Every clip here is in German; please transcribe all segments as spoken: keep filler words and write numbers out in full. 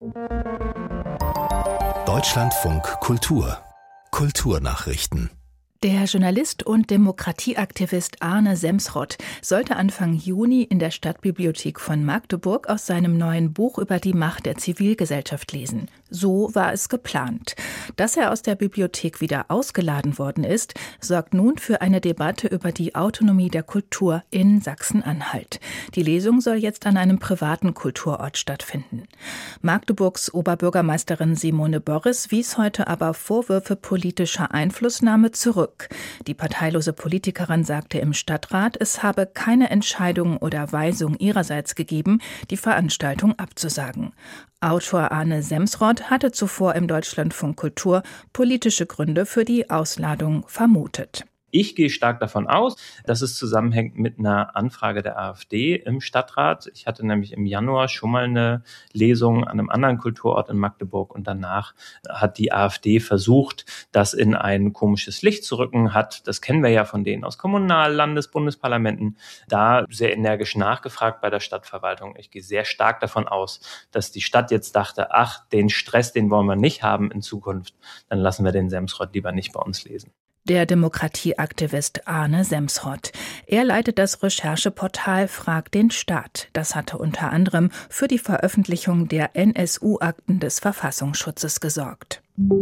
Deutschlandfunk Kultur Kulturnachrichten. Der Journalist und Demokratieaktivist Arne Semsrott sollte Anfang Juni in der Stadtbibliothek von Magdeburg aus seinem neuen Buch über die Macht der Zivilgesellschaft lesen. So war es geplant. Dass er aus der Bibliothek wieder ausgeladen worden ist, sorgt nun für eine Debatte über die Autonomie der Kultur in Sachsen-Anhalt. Die Lesung soll jetzt an einem privaten Kulturort stattfinden. Magdeburgs Oberbürgermeisterin Simone Borris wies heute aber Vorwürfe politischer Einflussnahme zurück. Die parteilose Politikerin sagte im Stadtrat, es habe keine Entscheidung oder Weisung ihrerseits gegeben, die Veranstaltung abzusagen. Autor Arne Semsrott hatte zuvor im Deutschlandfunk Kultur politische Gründe für die Ausladung vermutet. Ich gehe stark davon aus, dass es zusammenhängt mit einer Anfrage der AfD im Stadtrat. Ich hatte nämlich im Januar schon mal eine Lesung an einem anderen Kulturort in Magdeburg und danach hat die AfD versucht, das in ein komisches Licht zu rücken, hat, das kennen wir ja von denen aus Kommunal-, Landes-, Bundesparlamenten, da sehr energisch nachgefragt bei der Stadtverwaltung. Ich gehe sehr stark davon aus, dass die Stadt jetzt dachte, ach, den Stress, den wollen wir nicht haben in Zukunft, dann lassen wir den Semsrott lieber nicht bei uns lesen. Der Demokratieaktivist Arne Semsrott. Er leitet das Rechercheportal Frag den Staat. Das hatte unter anderem für die Veröffentlichung der N S U-Akten des Verfassungsschutzes gesorgt.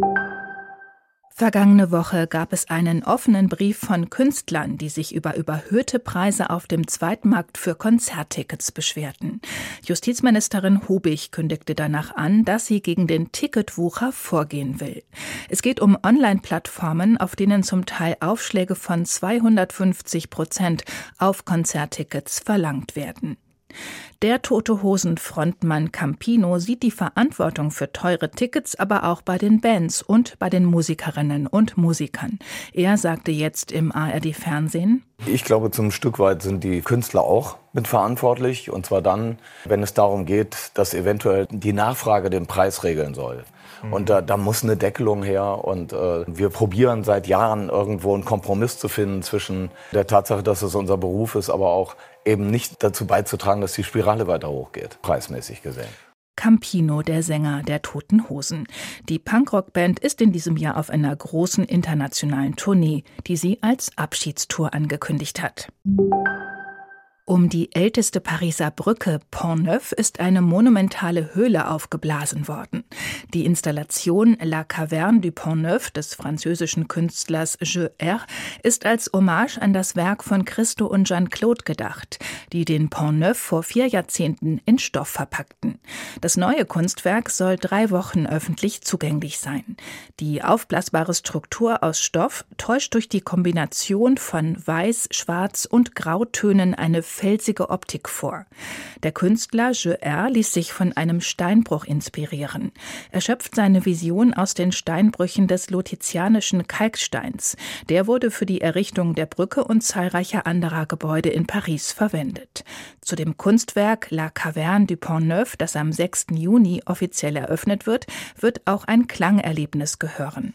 Vergangene Woche gab es einen offenen Brief von Künstlern, die sich über überhöhte Preise auf dem Zweitmarkt für Konzerttickets beschwerten. Justizministerin Hubig kündigte danach an, dass sie gegen den Ticketwucher vorgehen will. Es geht um Online-Plattformen, auf denen zum Teil Aufschläge von zweihundertfünfzig Prozent auf Konzerttickets verlangt werden. Der Tote-Hosen-Frontmann Campino sieht die Verantwortung für teure Tickets aber auch bei den Bands und bei den Musikerinnen und Musikern. Er sagte jetzt im A R D-Fernsehen: Ich glaube, zum Stück weit sind die Künstler auch mitverantwortlich. Und zwar dann, wenn es darum geht, dass eventuell die Nachfrage den Preis regeln soll. Und da, da muss eine Deckelung her und äh, wir probieren seit Jahren irgendwo einen Kompromiss zu finden zwischen der Tatsache, dass es unser Beruf ist, aber auch eben nicht dazu beizutragen, dass die Spirale weiter hochgeht, preismäßig gesehen. Campino, der Sänger der Toten Hosen. Die Punkrock-Band ist in diesem Jahr auf einer großen internationalen Tournee, die sie als Abschiedstour angekündigt hat. Um die älteste Pariser Brücke Pont Neuf ist eine monumentale Höhle aufgeblasen worden. Die Installation La Caverne du Pont Neuf des französischen Künstlers J R ist als Hommage an das Werk von Christo und Jeanne-Claude gedacht, die den Pont Neuf vor vier Jahrzehnten in Stoff verpackten. Das neue Kunstwerk soll drei Wochen öffentlich zugänglich sein. Die aufblasbare Struktur aus Stoff täuscht durch die Kombination von Weiß, Schwarz und Grautönen eine felsige Optik vor. Der Künstler J R ließ sich von einem Steinbruch inspirieren. Er schöpft seine Vision aus den Steinbrüchen des Lotitianischen Kalksteins. Der wurde für die Errichtung der Brücke und zahlreicher anderer Gebäude in Paris verwendet. Zu dem Kunstwerk La Caverne du Pont Neuf, das am sechsten Juni offiziell eröffnet wird, wird auch ein Klangerlebnis gehören.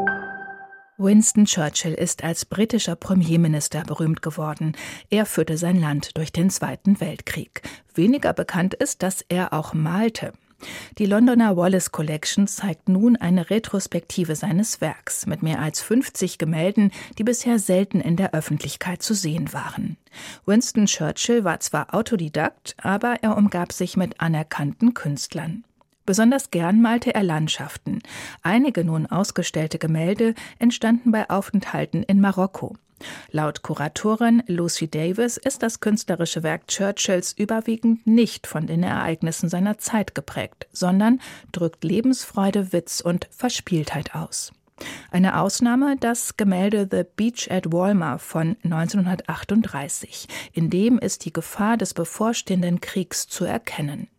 Winston Churchill ist als britischer Premierminister berühmt geworden. Er führte sein Land durch den Zweiten Weltkrieg. Weniger bekannt ist, dass er auch malte. Die Londoner Wallace Collection zeigt nun eine Retrospektive seines Werks mit mehr als fünfzig Gemälden, die bisher selten in der Öffentlichkeit zu sehen waren. Winston Churchill war zwar Autodidakt, aber er umgab sich mit anerkannten Künstlern. Besonders gern malte er Landschaften. Einige nun ausgestellte Gemälde entstanden bei Aufenthalten in Marokko. Laut Kuratorin Lucy Davis ist das künstlerische Werk Churchills überwiegend nicht von den Ereignissen seiner Zeit geprägt, sondern drückt Lebensfreude, Witz und Verspieltheit aus. Eine Ausnahme das Gemälde The Beach at Walmer von neunzehnhundertachtunddreißig. In dem ist die Gefahr des bevorstehenden Kriegs zu erkennen.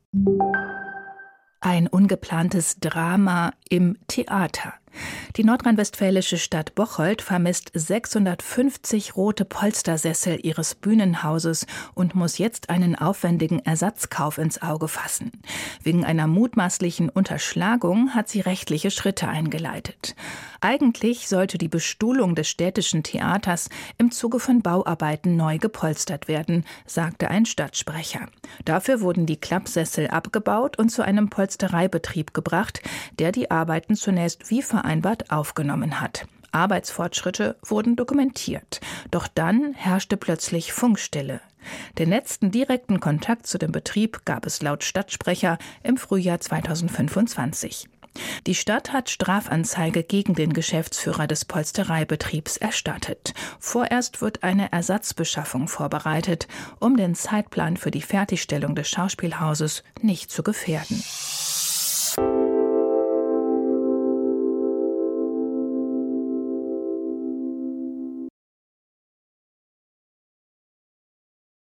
Ein ungeplantes Drama im Theater. Die nordrhein-westfälische Stadt Bocholt vermisst sechshundertfünfzig rote Polstersessel ihres Bühnenhauses und muss jetzt einen aufwendigen Ersatzkauf ins Auge fassen. Wegen einer mutmaßlichen Unterschlagung hat sie rechtliche Schritte eingeleitet. Eigentlich sollte die Bestuhlung des städtischen Theaters im Zuge von Bauarbeiten neu gepolstert werden, sagte ein Stadtsprecher. Dafür wurden die Klappsessel abgebaut und zu einem Polstereibetrieb gebracht, der die Arbeiten zunächst wie vereinbart aufgenommen hat. Arbeitsfortschritte wurden dokumentiert. Doch dann herrschte plötzlich Funkstille. Den letzten direkten Kontakt zu dem Betrieb gab es laut Stadtsprecher im Frühjahr zweitausendfünfundzwanzig. Die Stadt hat Strafanzeige gegen den Geschäftsführer des Polstereibetriebs erstattet. Vorerst wird eine Ersatzbeschaffung vorbereitet, um den Zeitplan für die Fertigstellung des Schauspielhauses nicht zu gefährden.